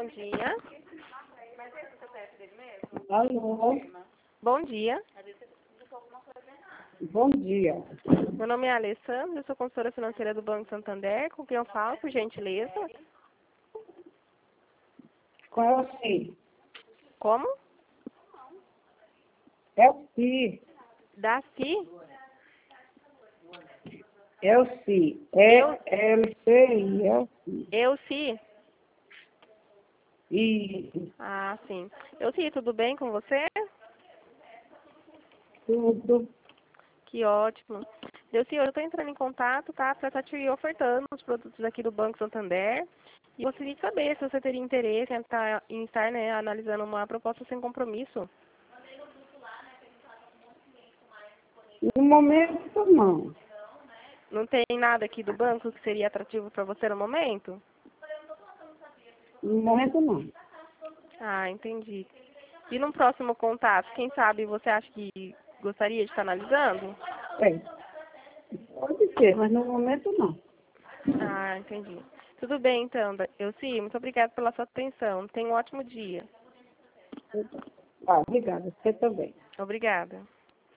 bom dia. Alô, Bom dia. bom dia. Meu nome é Alessandra, eu sou consultora financeira do Banco Santander. Com quem eu falo, por gentileza? Qual é o CI? Como? É o CI. Da CI? É o CI. É LCI, é o CI. Eu, CI? E Ah, sim. Eu, CI, tudo bem com você? tudo. Que ótimo. Eu, CI, eu estou entrando em contato, tá? Para estar te ofertando os produtos aqui do Banco Santander. E eu gostaria de saber se você teria interesse em estar, né, analisando uma proposta sem compromisso. No momento, não. Não tem nada aqui do banco que seria atrativo para você no momento? No momento, não. Ah, entendi. E num próximo contato, quem sabe você acha que gostaria de estar analisando? É, pode ser, mas no momento, não. Ah, entendi. Tudo bem, então. Eu sim, muito obrigada pela sua atenção. Tenha um ótimo dia. Ah, obrigada. Você também. Obrigada.